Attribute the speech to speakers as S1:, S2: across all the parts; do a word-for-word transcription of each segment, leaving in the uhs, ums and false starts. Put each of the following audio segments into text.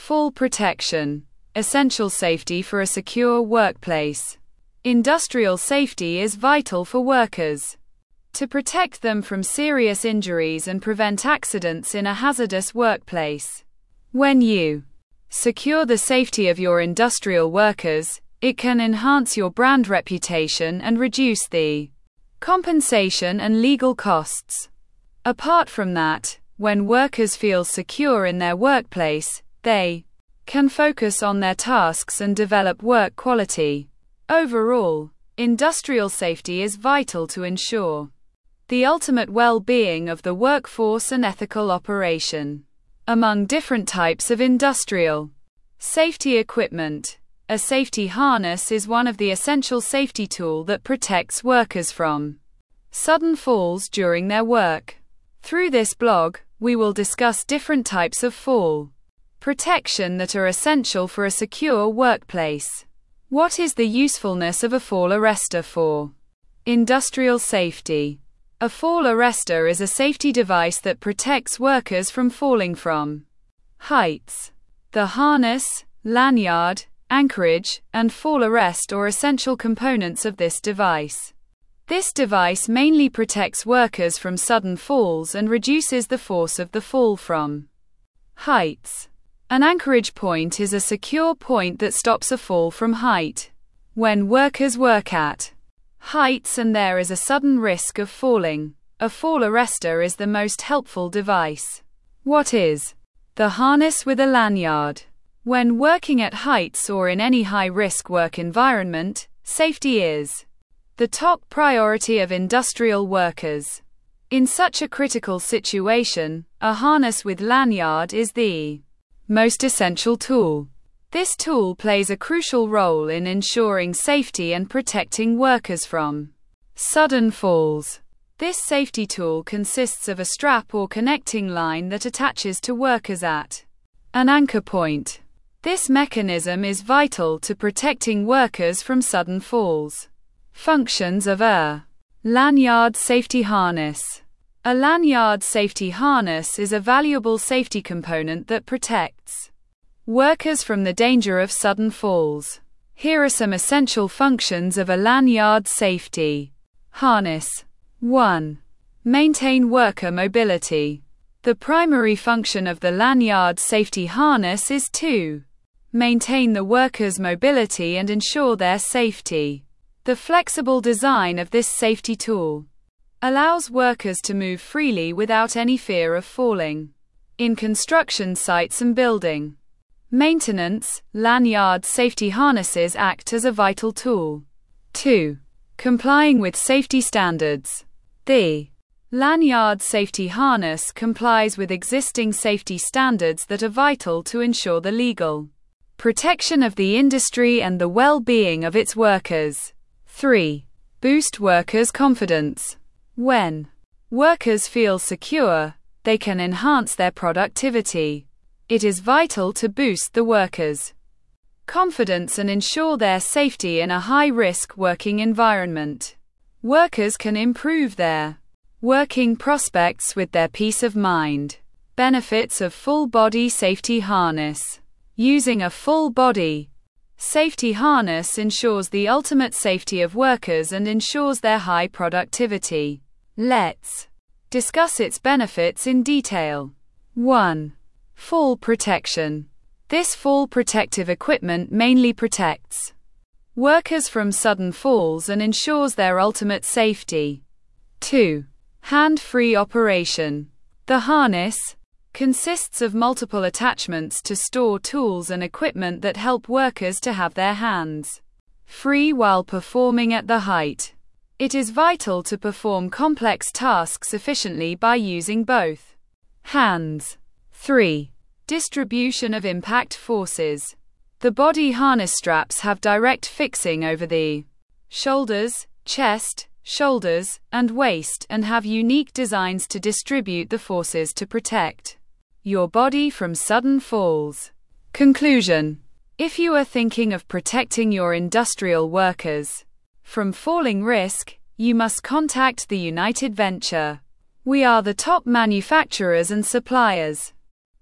S1: Fall protection. Essential safety for a secure workplace. Industrial safety is vital for workers. To protect them from serious injuries and prevent accidents in a hazardous workplace. When you secure the safety of your industrial workers, it can enhance your brand reputation and reduce the compensation and legal costs. Apart from that, when workers feel secure in their workplace, they can focus on their tasks and develop work quality. Overall, industrial safety is vital to ensure the ultimate well-being of the workforce and ethical operation. Among different types of industrial safety equipment, a safety harness is one of the essential safety tools that protects workers from sudden falls during their work. Through this blog, we will discuss different types of fall protection that are essential for a secure workplace. What is the usefulness of a fall arrestor for industrial safety? A fall arrestor is a safety device that protects workers from falling from heights. The harness, lanyard, anchorage, and fall arrest are essential components of this device. This device mainly protects workers from sudden falls and reduces the force of the fall from heights. An anchorage point is a secure point that stops a fall from height. When workers work at heights and there is a sudden risk of falling, a fall arrestor is the most helpful device. What is the harness with a lanyard? When working at heights or in any high-risk work environment, safety is the top priority of industrial workers. In such a critical situation, a harness with lanyard is the most essential tool. This tool plays a crucial role in ensuring safety and protecting workers from sudden falls. This safety tool consists of a strap or connecting line that attaches to workers at an anchor point. This mechanism is vital to protecting workers from sudden falls. Functions of a lanyard safety harness. A lanyard safety harness is a valuable safety component that protects workers from the danger of sudden falls. Here are some essential functions of a lanyard safety harness. one. Maintain worker mobility. The primary function of the lanyard safety harness is to maintain the worker's mobility and ensure their safety. The flexible design of this safety tool allows workers to move freely without any fear of falling. In construction sites and building maintenance, lanyard safety harnesses act as a vital tool. two. Complying with safety standards. The lanyard safety harness complies with existing safety standards that are vital to ensure the legal protection of the industry and the well-being of its workers. three. Boost workers' confidence. When workers feel secure, they can enhance their productivity. It is vital to boost the workers' confidence and ensure their safety in a high-risk working environment. Workers can improve their working prospects with their peace of mind. Benefits of full-body safety harness. Using a full-body safety harness ensures the ultimate safety of workers and ensures their high productivity. Let's discuss its benefits in detail. one. Fall protection. This fall protective equipment mainly protects workers from sudden falls and ensures their ultimate safety. two. Hand-free operation. The harness consists of multiple attachments to store tools and equipment that help workers to have their hands free while performing at the height. It is vital to perform complex tasks efficiently by using both hands. three. Distribution of impact forces. The body harness straps have direct fixing over the shoulders, chest, shoulders, and waist and have unique designs to distribute the forces to protect your body from sudden falls. Conclusion. If you are thinking of protecting your industrial workers from falling risk, you must contact the United Venture. We are the top manufacturers and suppliers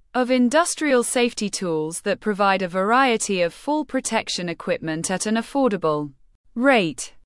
S1: of industrial safety tools that provide a variety of fall protection equipment at an affordable rate.